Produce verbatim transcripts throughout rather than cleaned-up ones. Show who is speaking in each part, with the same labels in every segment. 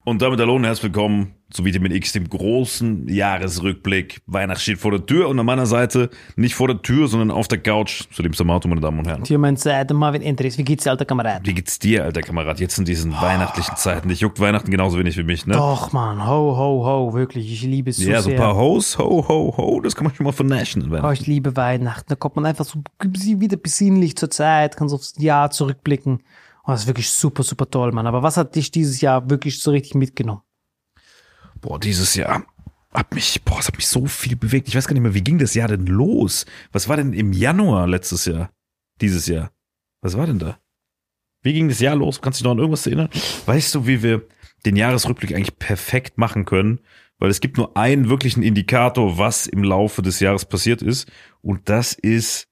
Speaker 1: Und damit hallo und herzlich willkommen zu Vitamin X, dem großen Jahresrückblick. Weihnachten steht vor der Tür und an meiner Seite, nicht vor der Tür, sondern auf der Couch, zu dem Samato, meine Damen und Herren.
Speaker 2: Hier mein Seite, Marvin Endres. Wie geht's dir, alter Kamerad?
Speaker 1: Wie geht's dir, alter Kamerad, jetzt in diesen oh. weihnachtlichen Zeiten? Dich juckt Weihnachten genauso wenig wie mich, ne?
Speaker 2: Doch, Mann, ho, ho, ho, wirklich, ich liebe es so sehr.
Speaker 1: Ja, so ein paar Ho's, ho, ho, ho, das kann man schon mal vernashen.
Speaker 2: Oh, ich liebe Weihnachten, da kommt man einfach so wieder besinnlich zur Zeit, kann so aufs Jahr zurückblicken. Oh, das ist wirklich super, super toll, Mann. Aber was hat dich dieses Jahr wirklich so richtig mitgenommen?
Speaker 1: Boah, dieses Jahr hat mich, boah, es hat mich so viel bewegt. Ich weiß gar nicht mehr, wie ging das Jahr denn los? Was war denn im Januar letztes Jahr? Dieses Jahr? Was war denn da? Wie ging das Jahr los? Kannst du dich noch an irgendwas erinnern? Weißt du, wie wir den Jahresrückblick eigentlich perfekt machen können? Weil es gibt nur einen wirklichen Indikator, was im Laufe des Jahres passiert ist. Und das ist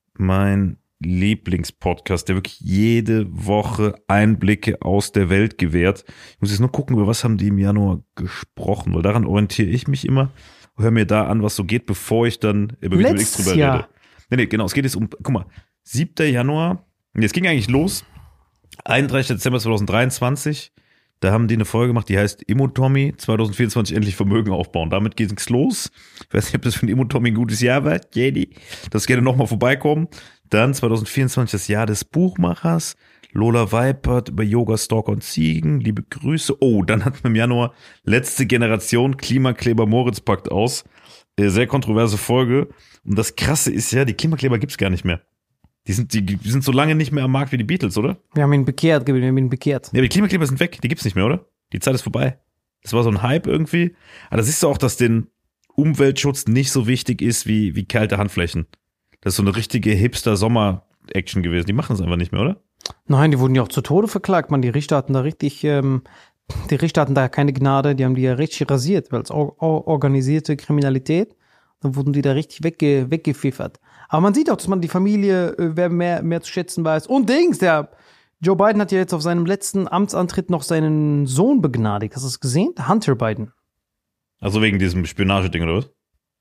Speaker 1: mein Lieblingspodcast, der wirklich jede Woche Einblicke aus der Welt gewährt. Ich muss jetzt nur gucken, über was haben die im Januar gesprochen, weil daran orientiere ich mich immer. Hör mir da an, was so geht, bevor ich dann über Vitamin X drüber
Speaker 2: Jahr.
Speaker 1: rede. Nee, nee, genau, es geht jetzt um, guck mal, siebter Januar, nee, es ging eigentlich los, einunddreißigster Dezember zweitausenddreiundzwanzig, da haben die eine Folge gemacht, die heißt Immo-Tommy zwanzig vierundzwanzig endlich Vermögen aufbauen. Damit geht es los. Ich weiß nicht, ob das für ein Immo-Tommy ein gutes Jahr war. Jedi, das gerne nochmal vorbeikommen. Dann zwanzig vierundzwanzig das Jahr des Buchmachers. Lola Weipert über Yoga, Stalker und Ziegen. Liebe Grüße. Oh, dann hatten wir im Januar letzte Generation Klimakleber Moritz packt aus. Sehr kontroverse Folge. Und das Krasse ist ja, die Klimakleber gibt's gar nicht mehr. Die sind, die, die sind so lange nicht mehr am Markt wie die Beatles, oder?
Speaker 2: Wir haben ihn bekehrt, wir haben ihn bekehrt.
Speaker 1: Ja, aber die Klimakleber sind weg, die gibt's nicht mehr, oder? Die Zeit ist vorbei. Das war so ein Hype irgendwie. Aber da siehst du auch, dass den Umweltschutz nicht so wichtig ist wie, wie kalte Handflächen. Das ist so eine richtige Hipster-Sommer-Action gewesen. Die machen es einfach nicht mehr, oder?
Speaker 2: Nein, die wurden ja auch zu Tode verklagt, man. Die Richter hatten da richtig, ähm, die Richter hatten da keine Gnade, die haben die ja richtig rasiert, weil es or- or- organisierte Kriminalität, dann wurden die da richtig wegge- weggepfiffert. Aber man sieht auch, dass man die Familie äh, wer mehr, mehr zu schätzen weiß. Und Dings, der Joe Biden hat ja jetzt auf seinem letzten Amtsantritt noch seinen Sohn begnadigt. Hast du das gesehen? Hunter Biden.
Speaker 1: Also wegen diesem Spionageding, oder was?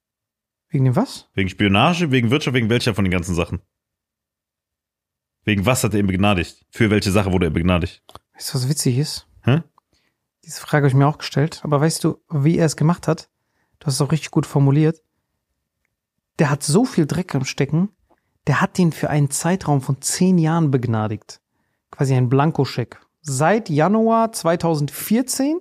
Speaker 2: Wegen dem was?
Speaker 1: Wegen Spionage, wegen Wirtschaft, wegen welcher von den ganzen Sachen? Wegen was hat er ihn begnadigt? Für welche Sache wurde er begnadigt?
Speaker 2: Weißt du, was witzig ist?
Speaker 1: Hä?
Speaker 2: Diese Frage habe ich mir auch gestellt. Aber weißt du, wie er es gemacht hat? Du hast es auch richtig gut formuliert. Der hat so viel Dreck am Stecken, der hat ihn für einen Zeitraum von zehn Jahren begnadigt. Quasi ein Blankoscheck. Seit Januar zweitausendvierzehn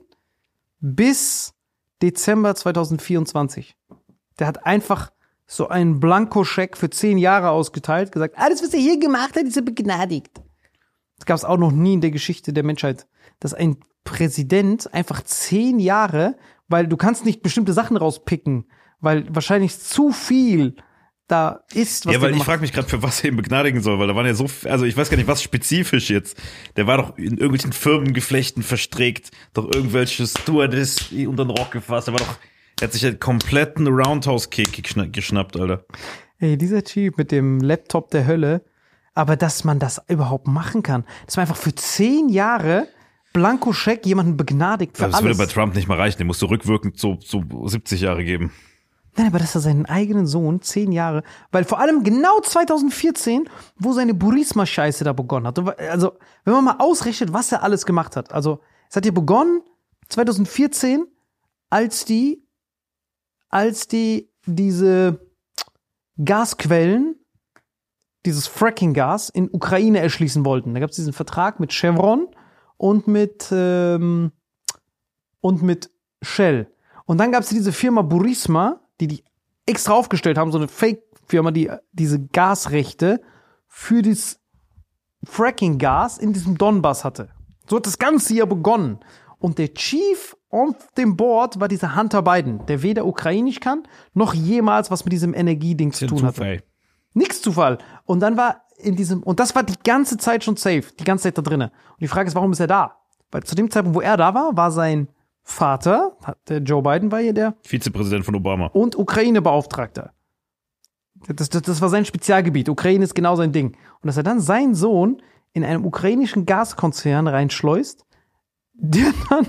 Speaker 2: bis Dezember zweitausendvierundzwanzig. Der hat einfach so einen Blankoscheck für zehn Jahre ausgeteilt, gesagt, alles, was er hier gemacht hat, ist er begnadigt. Das gab es auch noch nie in der Geschichte der Menschheit, dass ein Präsident einfach zehn Jahre, weil du kannst nicht bestimmte Sachen rauspicken, weil wahrscheinlich zu viel da ist, was
Speaker 1: Ja, weil
Speaker 2: der
Speaker 1: ich frage mich gerade, für was er ihn begnadigen soll, weil da waren ja so, also ich weiß gar nicht, was spezifisch jetzt. Der war doch in irgendwelchen Firmengeflechten verstrickt, doch irgendwelche Stewardess unter den Rock gefasst, der war doch, er hat sich einen kompletten Roundhouse-Kick geschnappt, Alter.
Speaker 2: Ey, dieser Typ mit dem Laptop der Hölle, aber dass man das überhaupt machen kann, dass man einfach für zehn Jahre Blankoscheck jemanden begnadigt für
Speaker 1: das
Speaker 2: alles.
Speaker 1: Das würde bei Trump nicht mal reichen, der musste rückwirkend so, so siebzig Jahre geben.
Speaker 2: Nein, aber dass er seinen eigenen Sohn zehn Jahre, weil vor allem genau zweitausendvierzehn, wo seine Burisma-Scheiße da begonnen hat. Also, wenn man mal ausrechnet, was er alles gemacht hat. Also, es hat ja begonnen zweitausendvierzehn, als die, als die diese Gasquellen, dieses Fracking-Gas in Ukraine erschließen wollten. Da gab es diesen Vertrag mit Chevron und mit, ähm, und mit Shell. Und dann gab es diese Firma Burisma, die die extra aufgestellt haben, so eine Fake-Firma, die diese Gasrechte für das Fracking-Gas in diesem Donbass hatte. So hat das Ganze hier begonnen. Und der Chief auf dem Board war dieser Hunter Biden, der weder ukrainisch kann, noch jemals was mit diesem Energieding zu tun hatte. Nix Zufall. Und dann war in diesem, und das war die ganze Zeit schon safe, die ganze Zeit da drinnen. Und die Frage ist, warum ist er da? Weil zu dem Zeitpunkt, wo er da war, war sein Vater, der Joe Biden war hier der
Speaker 1: Vizepräsident von Obama.
Speaker 2: Und Ukraine-Beauftragter. Das, das, das war sein Spezialgebiet. Ukraine ist genau sein Ding. Und dass er dann seinen Sohn in einem ukrainischen Gaskonzern reinschleust, der dann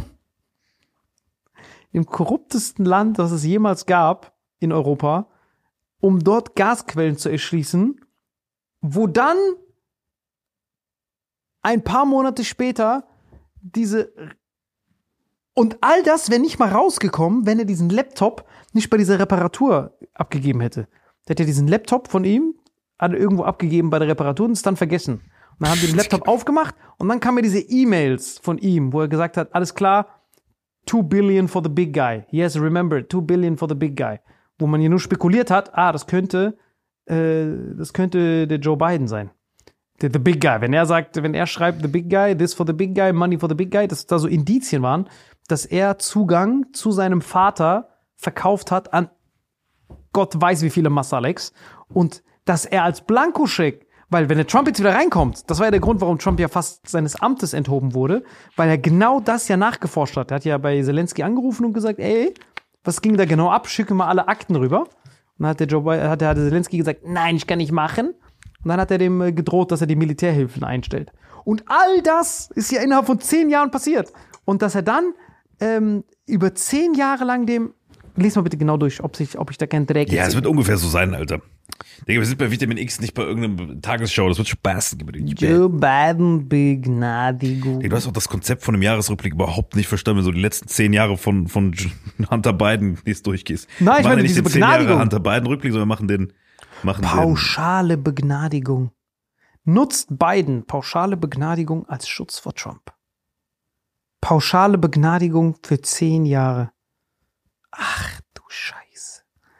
Speaker 2: im korruptesten Land, das es jemals gab in Europa, um dort Gasquellen zu erschließen, wo dann ein paar Monate später diese Und all das wäre nicht mal rausgekommen, wenn er diesen Laptop nicht bei dieser Reparatur abgegeben hätte. Der hat ja diesen Laptop von ihm, hat er irgendwo abgegeben bei der Reparatur und ist dann vergessen. Und dann haben die den Laptop aufgemacht und dann kamen mir diese E-Mails von ihm, wo er gesagt hat, alles klar, two billion for the big guy. Yes, remember, two billion for the big guy. Wo man hier nur spekuliert hat, ah, das könnte, äh, das könnte der Joe Biden sein. The, the big guy. Wenn er sagt, wenn er schreibt, the big guy, this for the big guy, money for the big guy, dass da so Indizien waren, dass er Zugang zu seinem Vater verkauft hat an Gott weiß wie viele Masaleks und dass er als Blankoscheck, weil wenn der Trump jetzt wieder reinkommt, das war ja der Grund, warum Trump ja fast seines Amtes enthoben wurde, weil er genau das ja nachgeforscht hat. Er hat ja bei Zelensky angerufen und gesagt, ey, was ging da genau ab? Schicke mal alle Akten rüber. Und dann hat der, Joe Biden, hat der Zelensky gesagt, nein, ich kann nicht machen. Und dann hat er dem gedroht, dass er die Militärhilfen einstellt. Und all das ist ja innerhalb von zehn Jahren passiert. Und dass er dann ähm, über zehn Jahre lang dem, lies mal bitte genau durch, ob, sich, ob ich da keinen Dreck
Speaker 1: Ja, es wird ungefähr so sein, Alter. Digga, wir sind bei Vitamin X, nicht bei irgendeiner Tagesshow. Das wird Spaß.
Speaker 2: Joe Biden Begnadigung.
Speaker 1: Du hast auch das Konzept von einem Jahresrückblick überhaupt nicht verstanden, wenn du so die letzten zehn Jahre von, von Hunter Biden nicht durchgehst.
Speaker 2: Nein, ich
Speaker 1: wir
Speaker 2: meine
Speaker 1: nicht
Speaker 2: diese
Speaker 1: den zehn Jahre
Speaker 2: Begnadigung.
Speaker 1: Hunter Biden Rückblick, sondern wir machen den, machen
Speaker 2: Pauschale Begnadigung. Nutzt Biden pauschale Begnadigung als Schutz vor Trump. Pauschale Begnadigung für zehn Jahre. Ach du Scheiße.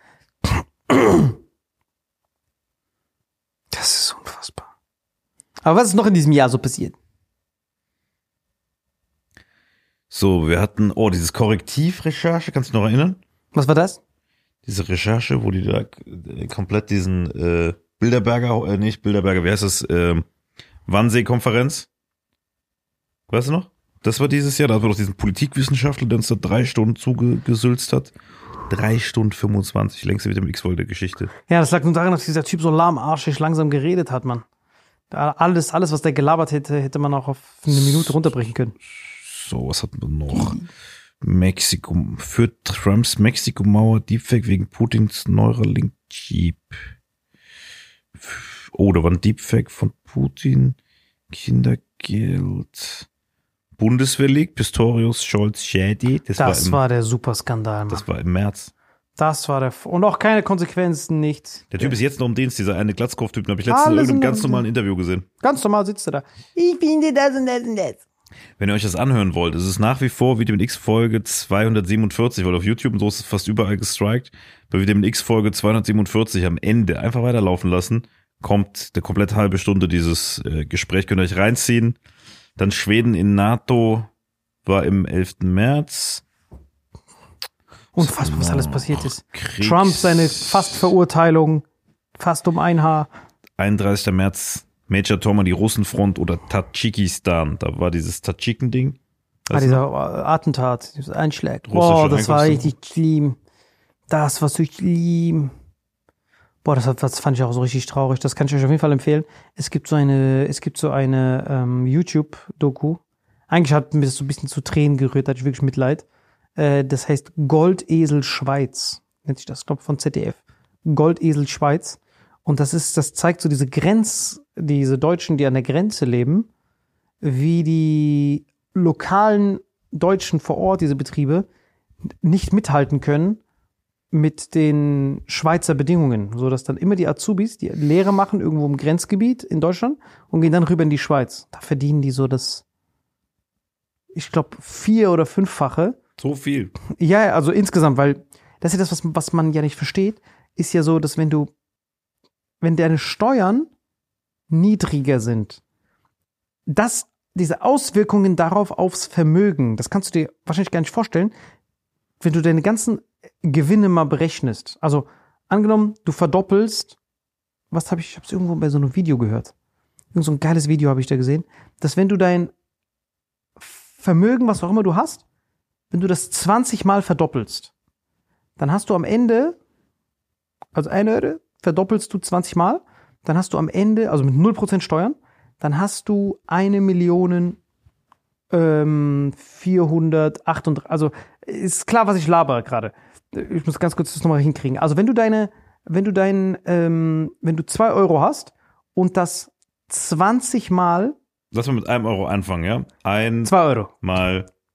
Speaker 2: Das ist unfassbar. Aber was ist noch in diesem Jahr so passiert?
Speaker 1: So, wir hatten, oh, dieses Korrektivrecherche, kannst du dich noch erinnern?
Speaker 2: Was war das?
Speaker 1: Diese Recherche, wo die da äh, komplett diesen äh, Bilderberger, äh, nicht Bilderberger, wie heißt das, äh, Wannsee-Konferenz? Weißt du noch? Das war dieses Jahr, da hatten wir doch diesen Politikwissenschaftler, der uns da drei Stunden zugesülzt hat. Drei Stunden fünfundzwanzig, längste Vitamin X-Folge der Geschichte.
Speaker 2: Ja, das lag nur daran, dass dieser Typ so lahmarschig langsam geredet hat, Mann. Da alles, alles, was der gelabert hätte, hätte man auch auf eine Minute runterbrechen können.
Speaker 1: So, was hatten wir noch? Mexiko, für Trumps Mexiko-Mauer Deepfake wegen Putins Neuralink-Chip. Oh, da war ein Deepfake von Putin. Kindergeld. Bundeswehr liegt, Pistorius, Scholz, Schädi. Das,
Speaker 2: Das
Speaker 1: war, im,
Speaker 2: war der Superskandal, Mann.
Speaker 1: das war im März.
Speaker 2: Das war der. F- Und auch keine Konsequenzen, nichts.
Speaker 1: Der Typ ist jetzt noch im Dienst, dieser eine Glatzkopf-Typ, den habe ich letztens in
Speaker 2: Alles
Speaker 1: irgendeinem
Speaker 2: in
Speaker 1: ganz
Speaker 2: Ordnung.
Speaker 1: normalen Interview gesehen.
Speaker 2: Ganz normal sitzt er da. Ich finde das und das und das.
Speaker 1: Wenn ihr euch das anhören wollt, es ist nach wie vor Vitamin X Folge zweihundertsiebenundvierzig, weil auf YouTube und so ist es fast überall gestrikt. Bei Vitamin X Folge zweihundertsiebenundvierzig am Ende einfach weiterlaufen lassen, kommt der komplett halbe Stunde dieses äh, Gespräch, könnt ihr euch reinziehen. Dann Schweden in NATO war im elften März.
Speaker 2: Unfassbar, was alles passiert ist.
Speaker 1: Kriegs-
Speaker 2: Trump, seine Fast-Verurteilung, fast um ein Haar.
Speaker 1: einunddreißigster März, Major Tom die Russenfront oder Tadschikistan. Da war dieses Tadschiken-Ding.
Speaker 2: Ah, dieser Attentat, dieser Einschlag.
Speaker 1: Russische
Speaker 2: Boah, das war
Speaker 1: Einkaufszentrum.
Speaker 2: richtig schlimm. Das war so schlimm. Boah, das, das fand ich auch so richtig traurig. Das kann ich euch auf jeden Fall empfehlen. Es gibt so eine, es gibt so eine ähm, YouTube-Doku. Eigentlich hat mir das so ein bisschen zu Tränen gerührt, da hatte ich wirklich Mitleid. Äh, das heißt Goldesel Schweiz. Nennt sich das, ich glaube von Z D F. Goldesel Schweiz. Und das ist, das zeigt so diese Grenz, diese Deutschen, die an der Grenze leben, wie die lokalen Deutschen vor Ort, diese Betriebe, nicht mithalten können mit den Schweizer Bedingungen, so dass dann immer die Azubis die Lehre machen irgendwo im Grenzgebiet in Deutschland und gehen dann rüber in die Schweiz. Da verdienen die so das, ich glaube, vier- oder fünffache.
Speaker 1: So viel.
Speaker 2: Ja, also insgesamt, weil das ist ja das, was, was man ja nicht versteht, ist ja so, dass wenn du, wenn deine Steuern niedriger sind, das, diese Auswirkungen darauf aufs Vermögen, das kannst du dir wahrscheinlich gar nicht vorstellen, wenn du deine ganzen Gewinne mal berechnest. Also angenommen, du verdoppelst, was habe ich, ich habe es irgendwo bei so einem Video gehört. Irgend so ein geiles Video habe ich da gesehen, dass wenn du dein Vermögen, was auch immer du hast, wenn du das zwanzig Mal verdoppelst, dann hast du am Ende, also eine Euro verdoppelst du zwanzig Mal, dann hast du am Ende, also mit null Prozent Steuern, dann hast du eine Million ähm, vierhundertachtunddreißig, also ist klar, was ich labere gerade. Ich muss ganz kurz das nochmal hinkriegen. Also wenn du deine, wenn du dein, ähm, wenn du zwei Euro hast und das zwanzig Mal,
Speaker 1: Lass mal mit einem Euro anfangen, ja? Ein
Speaker 2: zwei Euro.
Speaker 1: mal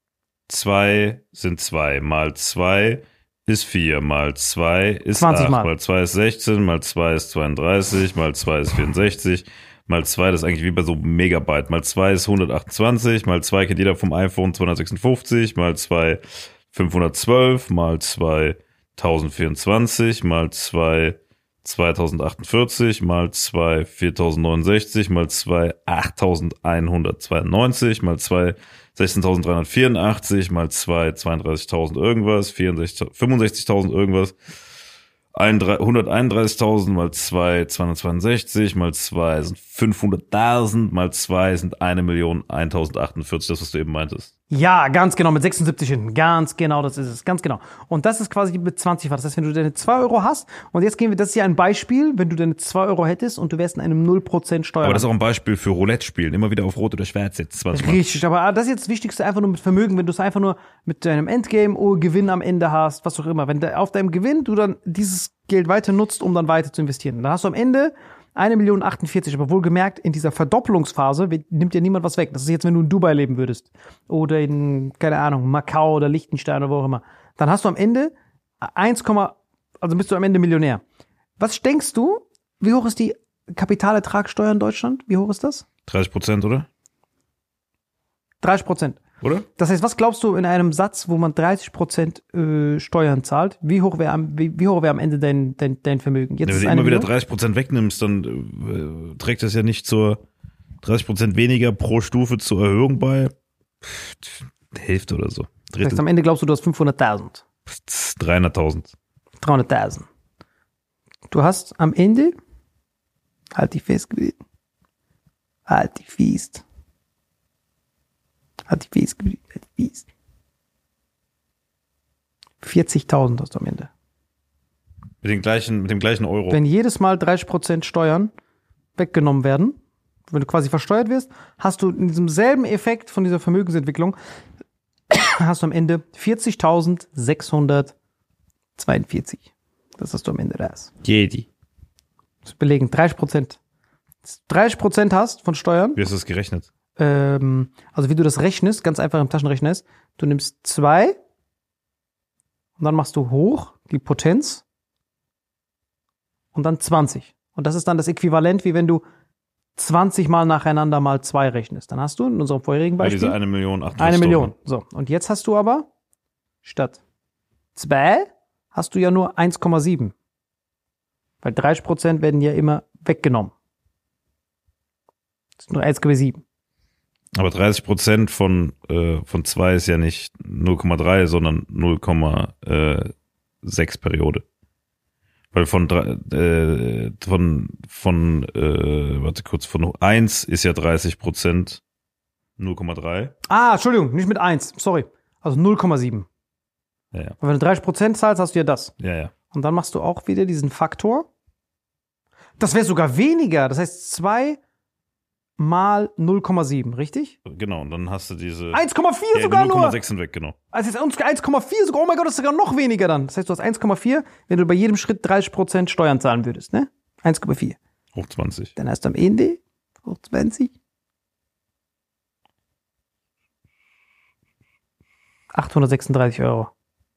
Speaker 1: zwei sind zwei, mal zwei ist vier, mal zwei ist
Speaker 2: zwanzig
Speaker 1: acht,
Speaker 2: Mal.
Speaker 1: mal zwei ist sechzehn, mal zwei ist zweiunddreißig, mal zwei ist vierundsechzig, mal zwei, das ist eigentlich wie bei so Megabyte, mal zwei ist hundertachtundzwanzig, mal zwei kennt jeder vom iPhone zweihundertsechsundfünfzig, mal zwei fünfhundertzwölf, mal zwei tausendvierundzwanzig, mal zwei zweitausendachtundvierzig, mal zwei viertausendneunundsechzig, mal zwei achttausendeinhundertzweiundneunzig, mal zwei sechzehntausenddreihundertvierundachtzig, mal zwei zweiunddreißigtausend irgendwas, vierundsechzig, fünfundsechzigtausend irgendwas, hunderteinunddreißigtausend, mal zwei zweihundertzweiundsechzig, mal zwei sind fünfhunderttausend, mal zwei sind eine Million eintausendachtundzwanzig, das, was du eben meintest.
Speaker 2: Ja, ganz genau, mit sechsundsiebzig hinten. Ganz genau, das ist es. Ganz genau. Und das ist quasi mit zwanzig. Das heißt, wenn du deine zwei Euro hast, und jetzt gehen wir, das ist ja ein Beispiel, wenn du deine zwei Euro hättest und du wärst in einem null Prozent Steuer.
Speaker 1: Aber das ist auch ein Beispiel für Roulette-Spielen. Immer wieder auf Rot oder Schwarz jetzt. zwanzig Mal.
Speaker 2: Richtig, aber das ist jetzt das Wichtigste, einfach nur mit Vermögen, wenn du es einfach nur mit deinem Endgame oder Gewinn am Ende hast, was auch immer. Wenn auf deinem Gewinn du dann dieses Geld weiter nutzt, um dann weiter zu investieren. Dann hast du am Ende eine Million achtundvierzig, aber wohlgemerkt, in dieser Verdoppelungsphase nimmt dir niemand was weg. Das ist jetzt, wenn du in Dubai leben würdest. Oder in, keine Ahnung, Macau oder Liechtenstein oder wo auch immer. Dann hast du am Ende eins, also bist du am Ende Millionär. Was denkst du, wie hoch ist die Kapitalertragssteuer in Deutschland? Wie hoch ist das?
Speaker 1: dreißig Prozent, oder?
Speaker 2: dreißig Prozent.
Speaker 1: Oder?
Speaker 2: Das heißt, was glaubst du in einem Satz, wo man dreißig Prozent äh, Steuern zahlt, wie hoch wäre am, wie, wie hoch wäre am Ende dein, dein, dein Vermögen? Jetzt
Speaker 1: Ja, wenn
Speaker 2: ist
Speaker 1: du
Speaker 2: eine
Speaker 1: immer wieder
Speaker 2: Million?
Speaker 1: dreißig Prozent wegnimmst, dann äh, trägt das ja nicht zur dreißig Prozent weniger pro Stufe zur Erhöhung bei. Pff, Hälfte oder so.
Speaker 2: Das heißt,
Speaker 1: Drittel.
Speaker 2: am Ende glaubst du, du hast fünfhunderttausend.
Speaker 1: dreihunderttausend.
Speaker 2: dreihunderttausend. Du hast am Ende, halt dich fest, halt dich fest, halt dich fest, halt dich fest. vierzigtausend hast du am Ende.
Speaker 1: Mit, den gleichen, mit dem gleichen Euro.
Speaker 2: Wenn jedes Mal dreißig Prozent Steuern weggenommen werden, wenn du quasi versteuert wirst, hast du in diesem selben Effekt von dieser Vermögensentwicklung, hast du am Ende vierzigtausendsechshundertzweiundvierzig. Das hast du am Ende da.
Speaker 1: Jedi.
Speaker 2: Das ist belegen, dreißig Prozent. dreißig Prozent hast von Steuern.
Speaker 1: Wie hast du das gerechnet?
Speaker 2: Ähm, also wie du das rechnest, ganz einfach im Taschenrechner ist, du nimmst zwei und dann machst du hoch die Potenz und dann zwanzig. Und das ist dann das Äquivalent, wie wenn du zwanzig Mal nacheinander mal zwei rechnest. Dann hast du in unserem vorherigen
Speaker 1: Bei
Speaker 2: Beispiel
Speaker 1: dieser eine Million
Speaker 2: eine Million. So, und jetzt hast du aber statt zwei hast du ja nur eins Komma sieben. Weil dreißig Prozent werden ja immer weggenommen. Das ist nur eins Komma sieben.
Speaker 1: Aber dreißig Prozent von, äh, von zwei ist ja nicht null Komma drei, sondern null Komma sechs Periode. Weil von, äh, von, von äh, warte kurz, von eins ist ja dreißig Prozent null Komma drei.
Speaker 2: Ah, Entschuldigung, nicht mit eins, sorry. Also null Komma sieben.
Speaker 1: Ja, ja.
Speaker 2: Weil wenn du dreißig Prozent zahlst, hast du ja das.
Speaker 1: Ja, ja.
Speaker 2: Und dann machst du auch wieder diesen Faktor. Das wäre sogar weniger. Das heißt zwei mal null Komma sieben, richtig?
Speaker 1: Genau, und dann hast du diese
Speaker 2: eins Komma vier
Speaker 1: ja,
Speaker 2: sogar
Speaker 1: null Komma
Speaker 2: nur.
Speaker 1: sechs sind weg, genau.
Speaker 2: Also jetzt eins Komma vier sogar. Oh mein Gott, das ist sogar noch weniger dann. Das heißt, du hast eins Komma vier, wenn du bei jedem Schritt dreißig Prozent Steuern zahlen würdest, ne? eins Komma vier.
Speaker 1: Hoch zwanzig.
Speaker 2: Dann hast du am Ende hoch zwanzig. achthundertsechsunddreißig Euro.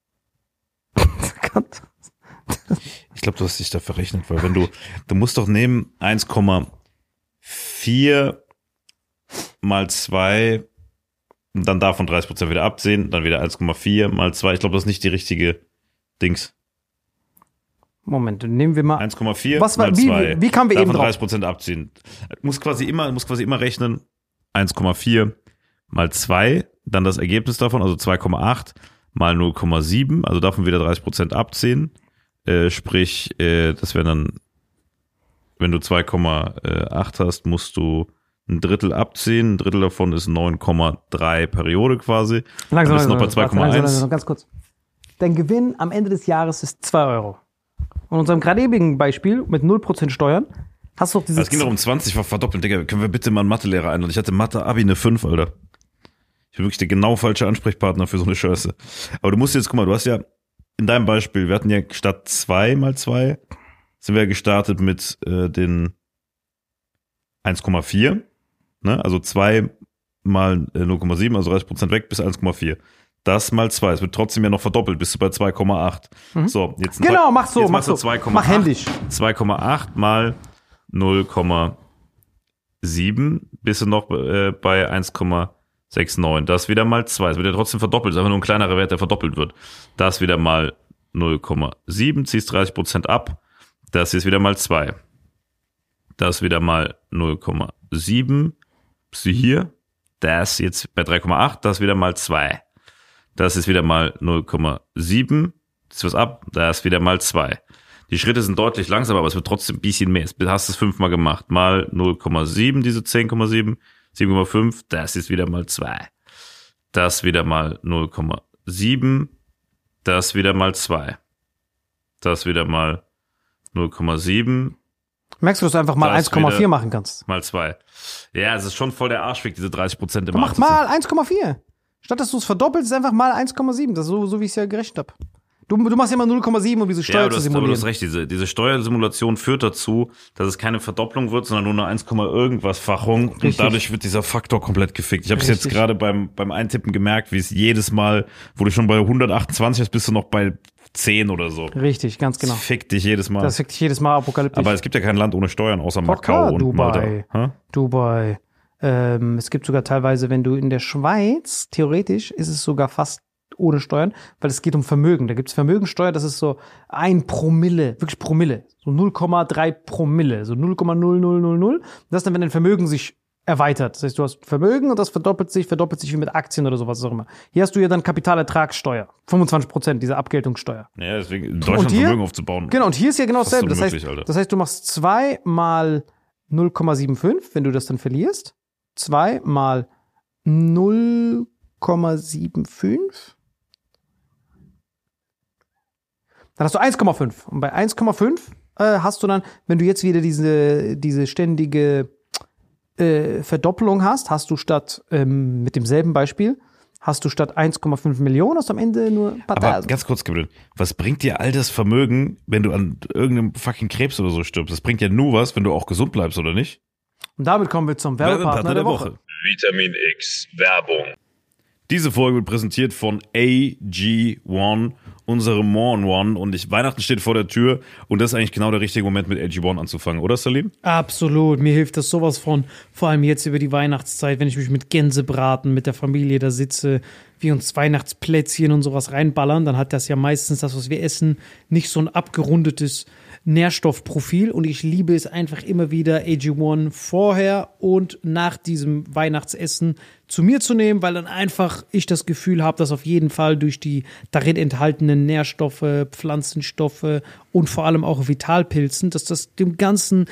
Speaker 1: Ich glaube, du hast dich da verrechnet, weil wenn du, du musst doch nehmen eins Komma vier mal zwei und dann davon dreißig Prozent wieder abziehen, dann wieder eins Komma vier mal zwei. Ich glaube, das ist nicht die richtige Dings.
Speaker 2: Moment, nehmen wir mal.
Speaker 1: eins Komma vier
Speaker 2: Was war,
Speaker 1: mal
Speaker 2: wie,
Speaker 1: zwei.
Speaker 2: wie, wie kamen wir
Speaker 1: davon
Speaker 2: eben drauf?
Speaker 1: dreißig Prozent abziehen. Muss quasi immer, muss quasi immer rechnen. eins Komma vier mal zwei, dann das Ergebnis davon, also zwei Komma acht mal null Komma sieben, also davon wieder dreißig Prozent abziehen. Äh, sprich, äh, das wäre dann, wenn du zwei Komma acht hast, musst du ein Drittel abziehen. Ein Drittel davon ist neun Komma drei Periode quasi.
Speaker 2: Langsam,
Speaker 1: dann bist du noch bei
Speaker 2: langsam,
Speaker 1: zwei Komma
Speaker 2: langsam,
Speaker 1: eins.
Speaker 2: langsam, ganz kurz. Dein Gewinn am Ende des Jahres ist zwei Euro. Und in unserem gerade ebigen Beispiel mit null Prozent Steuern hast du auch dieses.
Speaker 1: Es ging doch um zwanzig-fach verdoppeln, Digga. Können wir bitte mal einen Mathelehrer einladen? Ich hatte Mathe-Abi eine fünf, Alter. Ich bin wirklich der genau falsche Ansprechpartner für so eine Scheiße. Aber du musst jetzt, guck mal, du hast ja in deinem Beispiel, wir hatten ja statt zwei mal zwei, sind wir gestartet mit äh, den eins Komma vier, ne? Also zwei mal äh, null Komma sieben, also dreißig Prozent weg bis eins Komma vier. Das mal zwei. Es wird trotzdem ja noch verdoppelt, bist du bei zwei Komma acht. Mhm. So, jetzt ein
Speaker 2: Genau, mach so,
Speaker 1: jetzt
Speaker 2: mach so.
Speaker 1: zwei Komma acht,
Speaker 2: mach händisch.
Speaker 1: zwei Komma acht mal null Komma sieben bist du noch äh, bei eins Komma neunundsechzig. Das wieder mal zwei. Es wird ja trotzdem verdoppelt. Es ist einfach nur ein kleinerer Wert, der verdoppelt wird. Das wieder mal null Komma sieben, ziehst dreißig Prozent ab. Das ist wieder mal zwei. Das wieder mal null Komma sieben. Bist du hier? Das jetzt bei drei Komma acht. Das wieder mal zwei. Das ist wieder mal null Komma sieben. Ziehst was ab? Das ist wieder mal zwei. Die Schritte sind deutlich langsamer, aber es wird trotzdem ein bisschen mehr. Du hast es fünfmal gemacht. Mal null Komma sieben, diese zehn Komma sieben. sieben Komma fünf, das ist wieder mal zwei. Das wieder mal null Komma sieben. Das wieder mal zwei. Das wieder mal null Komma sieben.
Speaker 2: Merkst du, dass du einfach mal eins Komma vier machen kannst?
Speaker 1: Mal zwei. Ja, es ist schon voll der Arschweg, diese dreißig Prozent im
Speaker 2: Mach mal eins Komma vier. Statt dass du es verdoppelst, ist einfach mal eins Komma sieben. Das ist so, so wie ich es ja gerechnet habe. Du, du machst ja immer null Komma sieben, um diese Steuer
Speaker 1: ja,
Speaker 2: zu
Speaker 1: hast,
Speaker 2: simulieren.
Speaker 1: Aber du hast recht, diese, diese Steuersimulation führt dazu, dass es keine Verdopplung wird, sondern nur eine eins, irgendwas Fachung. Richtig. Und dadurch wird dieser Faktor komplett gefickt. Ich habe es jetzt gerade beim, beim Eintippen gemerkt, wie es jedes Mal, wo du schon bei hundertachtundzwanzig bist, bist du noch bei zehn oder so.
Speaker 2: Richtig, ganz genau.
Speaker 1: Das fickt dich jedes Mal.
Speaker 2: Das fickt dich jedes Mal apokalyptisch.
Speaker 1: Aber es gibt ja kein Land ohne Steuern, außer
Speaker 2: Poker,
Speaker 1: Macau und
Speaker 2: Dubai.
Speaker 1: Malta.
Speaker 2: Dubai. Ähm, es gibt sogar teilweise, wenn du in der Schweiz, theoretisch ist es sogar fast ohne Steuern, weil es geht um Vermögen. Da gibt es Vermögensteuer, das ist so ein Promille, wirklich Promille, so null Komma drei Promille, so null Komma null null null null. Das ist dann, wenn dein Vermögen sich erweitert. Das heißt, du hast Vermögen und das verdoppelt sich, verdoppelt sich wie mit Aktien oder sowas auch immer. Hier hast du ja dann Kapitalertragssteuer, fünfundzwanzig Prozent, diese Abgeltungssteuer.
Speaker 1: Ja, deswegen in Deutschland hier, Vermögen aufzubauen.
Speaker 2: Genau, und hier ist ja genau dasselbe. Das heißt,
Speaker 1: Alter.
Speaker 2: das heißt, du machst zwei mal null Komma fünfundsiebzig, wenn du das dann verlierst. zwei mal null Komma fünfundsiebzig. Dann hast du eins Komma fünf. Und bei eins Komma fünf äh, hast du dann, wenn du jetzt wieder diese, diese ständige äh, Verdoppelung hast, hast du statt, ähm, mit demselben Beispiel, hast du statt eins Komma fünf Millionen, hast du am Ende nur ein paar
Speaker 1: Aber
Speaker 2: Tausend.
Speaker 1: ganz kurz, Gabriel, was bringt dir all das Vermögen, wenn du an irgendeinem fucking Krebs oder so stirbst? Das bringt ja nur was, wenn du auch gesund bleibst, oder nicht?
Speaker 2: Und damit kommen wir zum Werbepartner der, der Woche.
Speaker 3: Vitamin X Werbung.
Speaker 1: Diese Folge wird präsentiert von A G eins, unsere More in One. Und ich, Weihnachten steht vor der Tür und das ist eigentlich genau der richtige Moment, mit A G eins anzufangen, oder Salim?
Speaker 2: Absolut, mir hilft das sowas von, vor allem jetzt über die Weihnachtszeit, wenn ich mich mit Gänsebraten mit der Familie da sitze, wir uns Weihnachtsplätzchen und sowas reinballern, dann hat das ja meistens das, was wir essen, nicht so ein abgerundetes Nährstoffprofil und ich liebe es einfach immer wieder, A G eins vorher und nach diesem Weihnachtsessen zu mir zu nehmen, weil dann einfach ich das Gefühl habe, dass auf jeden Fall durch die darin enthaltenen Nährstoffe, Pflanzenstoffe und vor allem auch Vitalpilzen, dass das dem ganzen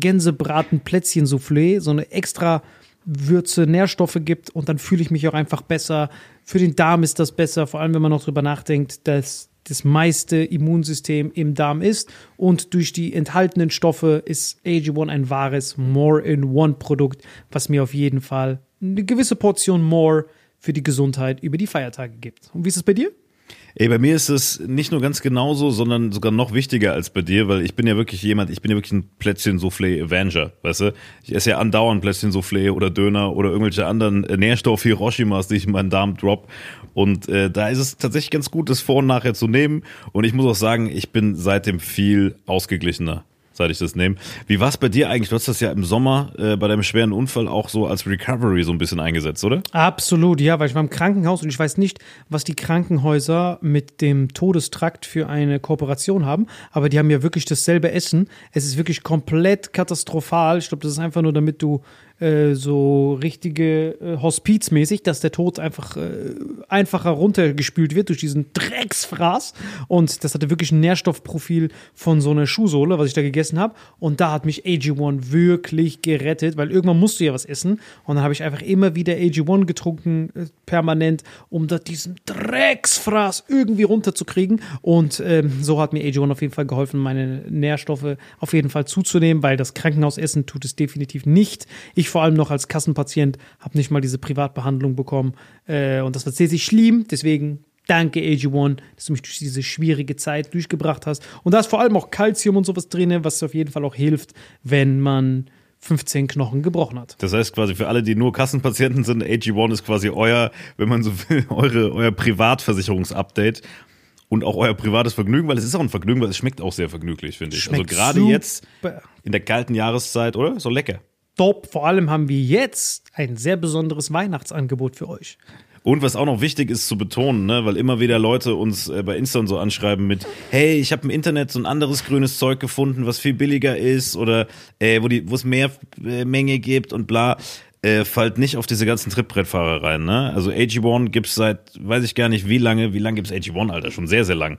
Speaker 2: Gänsebraten-Plätzchen-Soufflé so eine extra Würze, Nährstoffe gibt und dann fühle ich mich auch einfach besser. Für den Darm ist das besser, vor allem wenn man noch drüber nachdenkt, dass das meiste Immunsystem im Darm ist und durch die enthaltenen Stoffe ist A G eins ein wahres More-in-One-Produkt, was mir auf jeden Fall eine gewisse Portion More für die Gesundheit über die Feiertage gibt. Und wie ist es bei dir?
Speaker 1: Ey, bei mir ist es nicht nur ganz genauso, sondern sogar noch wichtiger als bei dir, weil ich bin ja wirklich jemand, ich bin ja wirklich ein Plätzchen-Soufflé-Avenger, weißt du? Ich esse ja andauernd Plätzchen-Soufflé oder Döner oder irgendwelche anderen Nährstoff-Hiroshimas, die ich in meinen Darm drop. Und äh, da ist es tatsächlich ganz gut, das vor und nachher zu nehmen. Und ich muss auch sagen, ich bin seitdem viel ausgeglichener, seit ich das nehme. Wie war es bei dir eigentlich? Du hast das ja im Sommer äh, bei deinem schweren Unfall auch so als Recovery so ein bisschen eingesetzt, oder?
Speaker 2: Absolut, ja, weil ich war im Krankenhaus und ich weiß nicht, was die Krankenhäuser mit dem Todestrakt für eine Kooperation haben, aber die haben ja wirklich dasselbe Essen. Es ist wirklich komplett katastrophal. Ich glaube, das ist einfach nur, damit du äh, so richtige äh, Hospizmäßig, dass der Tod einfach äh, einfacher runtergespült wird durch diesen Drecksfraß. Und das hatte wirklich ein Nährstoffprofil von so einer Schuhsohle, was ich da gegessen habe. Und da hat mich A G eins wirklich gerettet, weil irgendwann musst du ja was essen. Und dann habe ich einfach immer wieder A G eins getrunken, äh, permanent, um da diesen Drecksfraß irgendwie runterzukriegen. Und ähm, so hat mir A G eins auf jeden Fall geholfen, meine Nährstoffe auf jeden Fall zuzunehmen, weil das Krankenhausessen tut es definitiv nicht. Ich vor allem noch als Kassenpatient habe nicht mal diese Privatbehandlung bekommen. Äh, und das war sehr, sehr schlimm. Deswegen danke A G eins, dass du mich durch diese schwierige Zeit durchgebracht hast. Und da ist vor allem auch Calcium und sowas drin, was auf jeden Fall auch hilft, wenn man fünfzehn Knochen gebrochen hat.
Speaker 1: Das heißt quasi für alle, die nur Kassenpatienten sind, A G eins ist quasi euer, wenn man so will, eure, euer Privatversicherungsupdate und auch euer privates Vergnügen, weil es ist auch ein Vergnügen, weil es schmeckt auch sehr vergnüglich, finde ich.
Speaker 2: Schmeckt
Speaker 1: also gerade
Speaker 2: super.
Speaker 1: jetzt in der kalten Jahreszeit, oder? So lecker.
Speaker 2: Top. Vor allem haben wir jetzt ein sehr besonderes Weihnachtsangebot für euch.
Speaker 1: Und was auch noch wichtig ist zu betonen, ne, weil immer wieder Leute uns äh, bei Insta und so anschreiben mit, hey, ich habe im Internet so ein anderes grünes Zeug gefunden, was viel billiger ist oder äh, wo die, wo es mehr äh, Menge gibt und bla, äh, fallt nicht auf diese ganzen Trittbrettfahrer rein, ne? Also A G eins gibt's seit, weiß ich gar nicht wie lange, wie lange gibt's A G eins, Alter, schon sehr, sehr lang.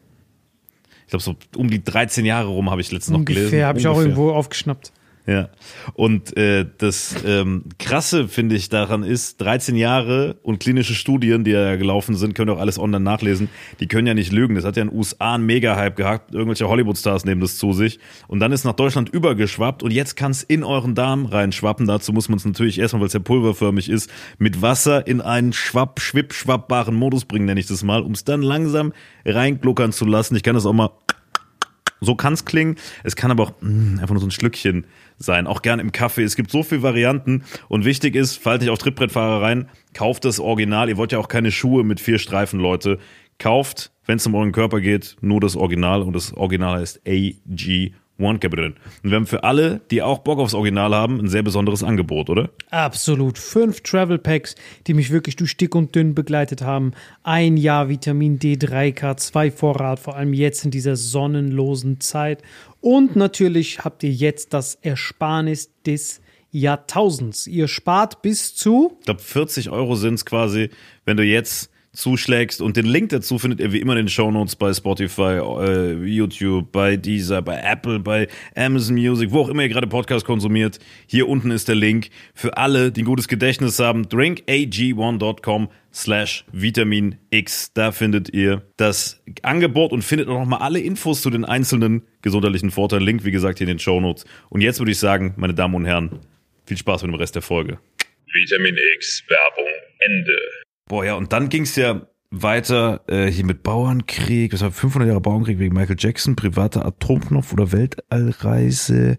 Speaker 1: Ich glaube so um die dreizehn Jahre rum habe ich letztens noch gelesen.
Speaker 2: Ungefähr, habe ich auch irgendwo aufgeschnappt.
Speaker 1: Ja, und äh, das ähm, Krasse, finde ich, daran ist, dreizehn Jahre und klinische Studien, die ja gelaufen sind, könnt ihr auch alles online nachlesen, die können ja nicht lügen. Das hat ja in den U S A einen Mega-Hype gehabt, irgendwelche Hollywood-Stars nehmen das zu sich und dann ist nach Deutschland übergeschwappt und jetzt kann es in euren Darm reinschwappen. Dazu muss man es natürlich erstmal, weil es ja pulverförmig ist, mit Wasser in einen schwapp, schwipp, schwappbaren Modus bringen, nenne ich das mal, um es dann langsam reingluckern zu lassen. Ich kann das auch mal... So kann es klingen, es kann aber auch mh, einfach nur so ein Schlückchen sein, auch gern im Kaffee. Es gibt so viele Varianten und wichtig ist, fallt nicht auf Trittbrettfahrer rein, kauft das Original. Ihr wollt ja auch keine Schuhe mit vier Streifen, Leute. Kauft, wenn es um euren Körper geht, nur das Original und das Original heißt A G eins Capital. Und wir haben für alle, die auch Bock aufs Original haben, ein sehr besonderes Angebot, oder?
Speaker 2: Absolut. Fünf Travel Packs, die mich wirklich durch dick und dünn begleitet haben. Ein Jahr Vitamin D drei K zwei Vorrat, vor allem jetzt in dieser sonnenlosen Zeit. Und natürlich habt ihr jetzt das Ersparnis des Jahrtausends. Ihr spart bis zu...
Speaker 1: Ich glaube, vierzig Euro sind es quasi, wenn du jetzt zuschlägst. Und den Link dazu findet ihr wie immer in den Shownotes bei Spotify, äh, YouTube, bei Deezer, bei Apple, bei Amazon Music, wo auch immer ihr gerade Podcast konsumiert. Hier unten ist der Link für alle, die ein gutes Gedächtnis haben. drink a g one dot com slash Vitamin X. Da findet ihr das Angebot und findet auch nochmal alle Infos zu den einzelnen gesundheitlichen Vorteilen. Link, wie gesagt, hier in den Shownotes. Und jetzt würde ich sagen, meine Damen und Herren, viel Spaß mit dem Rest der Folge.
Speaker 3: Vitamin X Werbung Ende.
Speaker 1: Boah, ja, und dann ging's ja weiter äh, hier mit Bauernkrieg, das war fünfhundert Jahre Bauernkrieg wegen Michael Jackson, privater Atomknopf oder Weltallreise.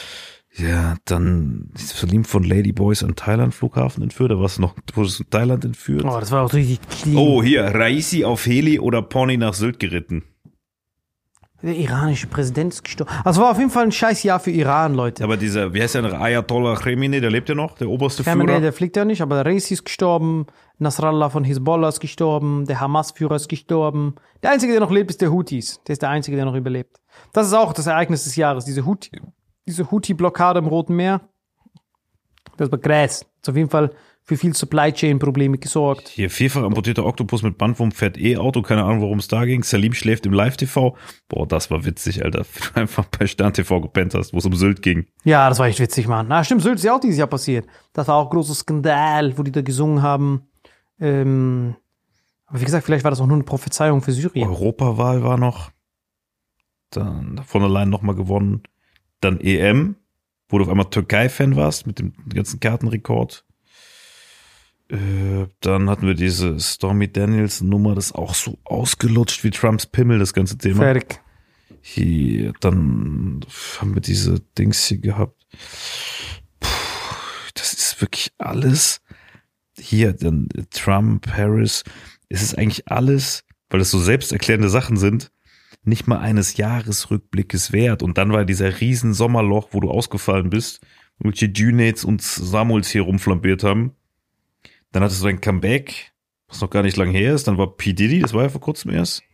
Speaker 1: Ja, dann ist Salim von Ladyboys an Thailand-Flughafen entführt, da war es noch, wurde es in Thailand entführt.
Speaker 2: Oh, das war auch richtig clean.
Speaker 1: Oh, hier, Raisi auf Heli oder Pony nach Sylt geritten.
Speaker 2: Der iranische Präsident ist gestorben. Also war auf jeden Fall ein scheiß Jahr für Iran, Leute.
Speaker 1: Aber dieser, wie heißt der, Ayatollah Khamenei, der lebt ja noch, der oberste
Speaker 2: Khamenei,
Speaker 1: Führer.
Speaker 2: der fliegt ja nicht, aber der Raisi ist gestorben, Nasrallah von Hezbollah ist gestorben, der Hamas-Führer ist gestorben. Der Einzige, der noch lebt, ist der Houthis. Der ist der Einzige, der noch überlebt. Das ist auch das Ereignis des Jahres, diese Houthi, diese Houthi-Blockade im Roten Meer. Das war krass. Das ist auf jeden Fall für viel Supply-Chain-Probleme gesorgt.
Speaker 1: Hier, vierfach amputierter Oktopus mit Bandwurm fährt E-Auto, keine Ahnung, worum es da ging. Salim schläft im Live-T V. Boah, das war witzig, Alter. Wenn du einfach bei Stern T V gepennt hast, wo es um Sylt ging.
Speaker 2: Ja, das war echt witzig, Mann. Na, stimmt, Sylt ist ja auch dieses Jahr passiert. Das war auch ein großer Skandal, wo die da gesungen haben. Ähm, aber wie gesagt, vielleicht war das auch nur eine Prophezeiung für Syrien.
Speaker 1: Europawahl war noch. Dann von allein nochmal gewonnen. Dann E M, wo du auf einmal Türkei-Fan warst mit dem ganzen Kartenrekord. Äh, dann hatten wir diese Stormy Daniels-Nummer, das ist auch so ausgelutscht wie Trumps Pimmel, das ganze Thema.
Speaker 2: Fertig.
Speaker 1: Hier, dann haben wir diese Dings hier gehabt. Puh, das ist wirklich alles. Hier, dann Trump, Harris. Es ist eigentlich alles, weil das so selbsterklärende Sachen sind, nicht mal eines Jahresrückblickes wert. Und dann war dieser riesen Sommerloch, wo du ausgefallen bist, wo welche Junates und Samuels hier rumflambiert haben. Dann hattest du ein Comeback, was noch gar nicht lang her ist. Dann war P. Diddy, das war ja vor kurzem erst.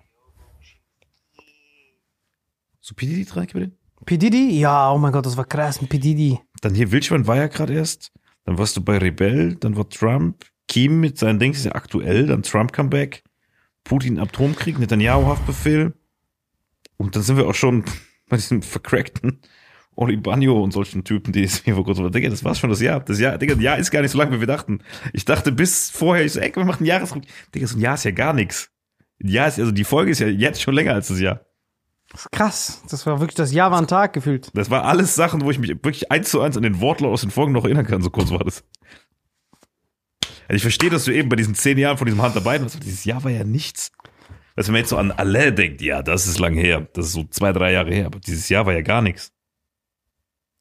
Speaker 1: So P. Diddy dran, Kevin?
Speaker 2: P. Diddy? Ja, oh mein Gott, das war krass mit P. Diddy.
Speaker 1: Dann hier Wildschwein war ja gerade erst. Dann warst du bei Rebell, dann war Trump. Kim mit seinen Dings ist ja aktuell. Dann Trump Comeback. Putin Atomkrieg, Netanyahu Haftbefehl. Und dann sind wir auch schon bei diesem vercrackten Oli Banjo und solchen Typen, die ist mir vor kurzem, Digga, das war's schon das Jahr. Das Jahr, Digga, ein Jahr ist gar nicht so lang, wie wir dachten. Ich dachte bis vorher, ich so, ey, wir machen einen Jahresrückblick. Digga, so ein Jahr ist ja gar nichts. Ein Jahr ist, also die Folge ist ja jetzt schon länger als das Jahr.
Speaker 2: Das ist krass. Das war wirklich, das Jahr war ein Tag gefühlt.
Speaker 1: Das war alles Sachen, wo ich mich wirklich eins zu eins an den Wortlaut aus den Folgen noch erinnern kann, so kurz war das. Also ich verstehe, dass du eben bei diesen zehn Jahren von diesem Hand dabei warst, dieses Jahr war ja nichts. Also wenn man jetzt so an alle denkt, ja, das ist lang her, das ist so zwei, drei Jahre her, aber dieses Jahr war ja gar nichts.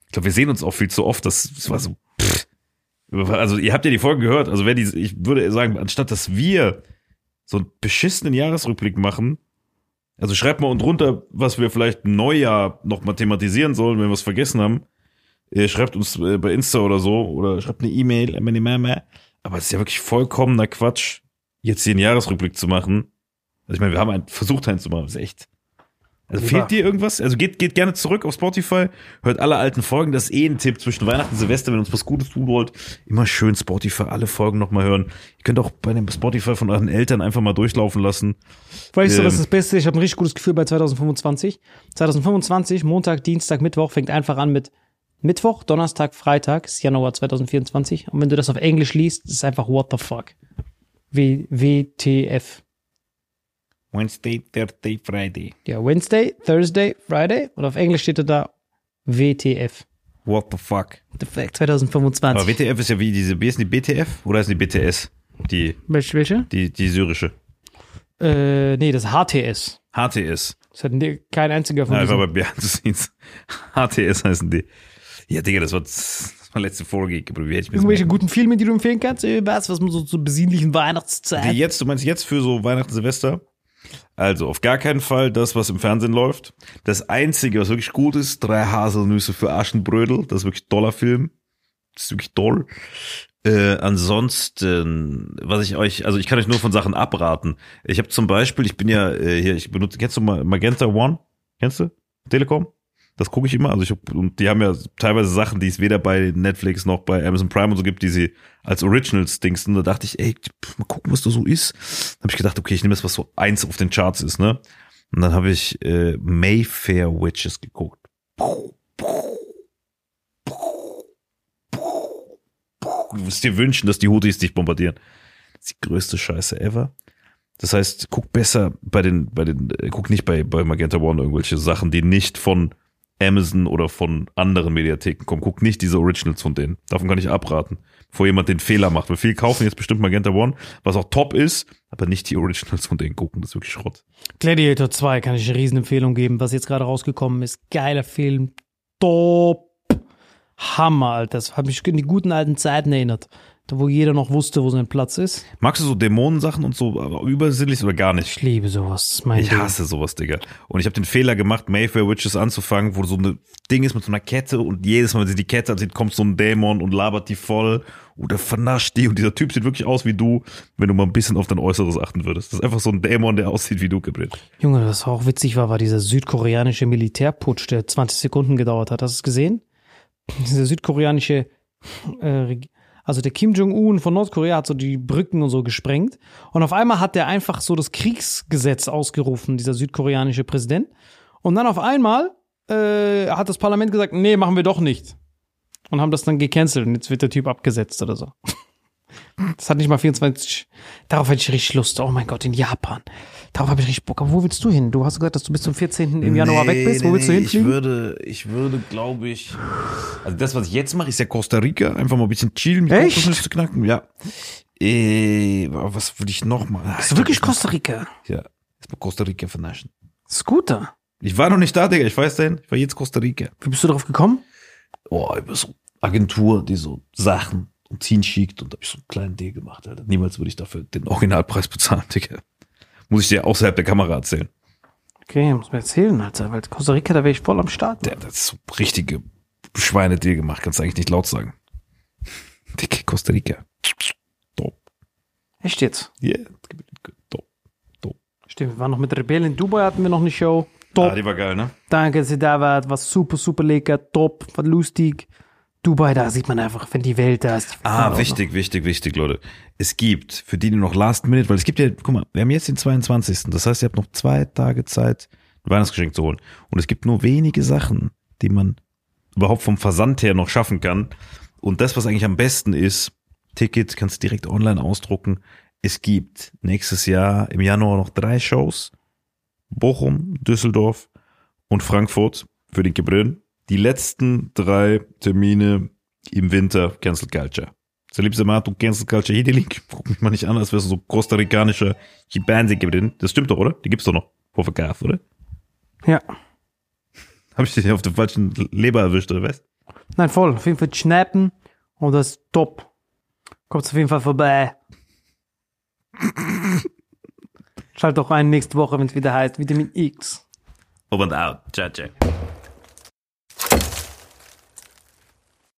Speaker 1: Ich glaube, wir sehen uns auch viel zu oft. Das, das war so, pff. Also ihr habt ja die Folgen gehört. Also wenn die, ich würde sagen, anstatt dass wir so einen beschissenen Jahresrückblick machen, also schreibt mal unten drunter, was wir vielleicht im Neujahr noch mal thematisieren sollen, wenn wir es vergessen haben. Ihr schreibt uns bei Insta oder so oder schreibt eine E-Mail an meine Mama. Aber es ist ja wirklich vollkommener Quatsch, jetzt hier einen Jahresrückblick zu machen. Also ich meine, wir haben einen versucht, einen zu machen. Das ist echt. Also
Speaker 2: Ja.
Speaker 1: fehlt dir irgendwas? Also geht, geht gerne zurück auf Spotify, hört alle alten Folgen. Das ist eh ein Tipp zwischen Weihnachten und Silvester, wenn ihr uns was Gutes tun wollt. Immer schön Spotify, alle Folgen nochmal hören. Ihr könnt auch bei dem Spotify von euren Eltern einfach mal durchlaufen lassen.
Speaker 2: Weißt du, was
Speaker 1: Ähm.
Speaker 2: das Beste ist? Ich habe ein richtig gutes Gefühl bei zwanzig fünfundzwanzig. zwanzig fünfundzwanzig, Montag, Dienstag, Mittwoch, fängt einfach an mit Mittwoch, Donnerstag, Freitag, ist Januar zwanzig vierundzwanzig. Und wenn du das auf Englisch liest, ist es einfach what the fuck. W, W T F.
Speaker 1: Wednesday, Thursday, Friday.
Speaker 2: Ja, Wednesday, Thursday, Friday. Und auf Englisch steht da W T F.
Speaker 1: What the fuck?
Speaker 2: The fuck, zwanzig fünfundzwanzig.
Speaker 1: Aber W T F ist ja wie diese, wie ist denn die B T F? Oder ist die B T S? Die,
Speaker 2: Welche? welche?
Speaker 1: die, die syrische.
Speaker 2: Äh, nee, das ist H T S.
Speaker 1: H T S.
Speaker 2: Das hat ne- kein einziger von
Speaker 1: Ja, ich war
Speaker 2: diesen.
Speaker 1: bei Behind the Scenes. H T S heißen die. Ja, Digga, das war, das war letzte Folge. Wie hätte ich mir das
Speaker 2: Irgendwelche
Speaker 1: merken?
Speaker 2: guten Filme, die du empfehlen kannst? Äh, Was, was man so zur besinnlichen Weihnachtszeit.
Speaker 1: Die jetzt, du meinst jetzt für so Weihnachten, Silvester? Also, auf gar keinen Fall das, was im Fernsehen läuft. Das Einzige, was wirklich gut ist, drei Haselnüsse für Aschenbrödel. Das ist wirklich ein toller Film. Das ist wirklich toll. Äh, ansonsten, was ich euch, also ich kann euch nur von Sachen abraten. Ich habe zum Beispiel, ich bin ja äh, hier, ich benutze, kennst du mal Magenta One? Kennst du? Telekom? Das gucke ich immer. Also ich hab, und die haben ja teilweise Sachen, die es weder bei Netflix noch bei Amazon Prime und so gibt, die sie als Originals dingsten. Da dachte ich, ey, mal gucken, was da so ist. Dann habe ich gedacht, okay, ich nehme das, was so eins auf den Charts ist, ne? Und dann habe ich äh, Mayfair Witches geguckt. Du wirst dir wünschen, dass die Houthis dich bombardieren. Das ist die größte Scheiße ever. Das heißt, guck besser bei den, bei den, äh, guck nicht bei, bei Magenta One irgendwelche Sachen, die nicht von Amazon oder von anderen Mediatheken kommen. Guck nicht diese Originals von denen. Davon kann ich abraten. Bevor jemand den Fehler macht. Weil viele kaufen jetzt bestimmt Magenta One, was auch top ist, aber nicht die Originals von denen gucken. Das ist wirklich Schrott.
Speaker 2: Gladiator zwei kann ich eine Riesenempfehlung geben, was jetzt gerade rausgekommen ist. Geiler Film. Top. Hammer, Alter. Das hat mich in die guten alten Zeiten erinnert. Da, wo jeder noch wusste, wo sein Platz ist.
Speaker 1: Magst du so Dämonensachen und so, aber übersinnlich oder gar nicht?
Speaker 2: Ich liebe sowas. Das ist mein
Speaker 1: Ich
Speaker 2: Ding.
Speaker 1: hasse sowas, Digga. Und ich habe den Fehler gemacht, Mayfair Witches anzufangen, wo so ein Ding ist mit so einer Kette und jedes Mal, wenn sie die Kette ansieht, kommt so ein Dämon und labert die voll oder vernascht die und dieser Typ sieht wirklich aus wie du, wenn du mal ein bisschen auf dein Äußeres achten würdest. Das ist einfach so ein Dämon, der aussieht wie du, Gabriel.
Speaker 2: Junge, was auch witzig war, war dieser südkoreanische Militärputsch, der zwanzig Sekunden gedauert hat. Hast du es gesehen? Dieser südkoreanische, äh, Reg- also der Kim Jong-un von Nordkorea hat so die Brücken und so gesprengt. Und auf einmal hat der einfach so das Kriegsgesetz ausgerufen, dieser südkoreanische Präsident. Und dann auf einmal äh, hat das Parlament gesagt, nee, machen wir doch nicht. Und haben das dann gecancelt und jetzt wird der Typ abgesetzt oder so. Das hat nicht mal vierundzwanzig. Darauf hätte ich richtig Lust. Oh mein Gott, in Japan. Darauf habe ich richtig Bock. Aber wo willst du hin? Du hast gesagt, dass du bis zum vierzehnten im Januar weg bist. Wo willst du
Speaker 1: Ich
Speaker 2: hinfliegen?
Speaker 1: würde, ich würde, glaube ich, also das, was ich jetzt mache, ist ja Costa Rica. Einfach mal ein bisschen chillen, die
Speaker 2: Echt?
Speaker 1: Kokosnüsse zu knacken. Ja. Äh, was würde ich noch machen?
Speaker 2: Bist du wirklich Costa Rica?
Speaker 1: Ja. Erstmal Costa Rica vernaschen.
Speaker 2: Scooter.
Speaker 1: Ich war noch nicht da, Digga. Ich weiß dahin. Ich war jetzt Costa Rica.
Speaker 2: Wie bist du darauf gekommen?
Speaker 1: Oh, über so Agentur, die so Sachen und ziehen schickt und hab ich so einen kleinen Deal gemacht, Alter. Niemals würde ich dafür den Originalpreis bezahlen, Digga. Muss ich dir außerhalb der Kamera erzählen.
Speaker 2: Okay, muss mir erzählen, Alter. Weil Costa Rica, da wäre ich voll am Start.
Speaker 1: Der hat das so richtige Schweine-Deal gemacht. Kannst du eigentlich nicht laut sagen. Dicke Costa Rica. Top.
Speaker 2: Echt jetzt?
Speaker 1: Yeah. Top.
Speaker 2: Stimmt, wir waren noch mit Rebell in Dubai, hatten wir noch eine Show. Top.
Speaker 1: Ah, die war geil, ne?
Speaker 2: Danke, dass ihr da wart. War super, super lecker. Top. War lustig. Dubai, da sieht man einfach, wenn die Welt da ist.
Speaker 1: Ah, wichtig, wichtig, wichtig, Leute. Es gibt, für die, die noch Last Minute, weil es gibt ja, guck mal, wir haben jetzt den zweiundzwanzigsten Das heißt, ihr habt noch zwei Tage Zeit, ein Weihnachtsgeschenk zu holen. Und es gibt nur wenige Sachen, die man überhaupt vom Versand her noch schaffen kann. Und das, was eigentlich am besten ist, Ticket kannst du direkt online ausdrucken. Es gibt nächstes Jahr im Januar noch drei Shows. Bochum, Düsseldorf und Frankfurt für den Gebrünn. Die letzten drei Termine im Winter Cancel Culture. Salib Samato, Cancel Culture, hier die Link. Guck mich mal nicht an, als wärst du so costa-ricanischer Chibande Gebrünn. Das stimmt doch, oder? Die gibt's doch noch. Vor Verkauf, oder?
Speaker 2: Ja.
Speaker 1: Hab ich dich auf der falschen Leber erwischt, oder was?
Speaker 2: Nein, voll. Auf jeden Fall schnappen und das ist top. Kommt auf jeden Fall vorbei. Schalt doch ein nächste Woche, wenn es wieder heißt Vitamin X.
Speaker 1: Over and out. Ciao, ciao.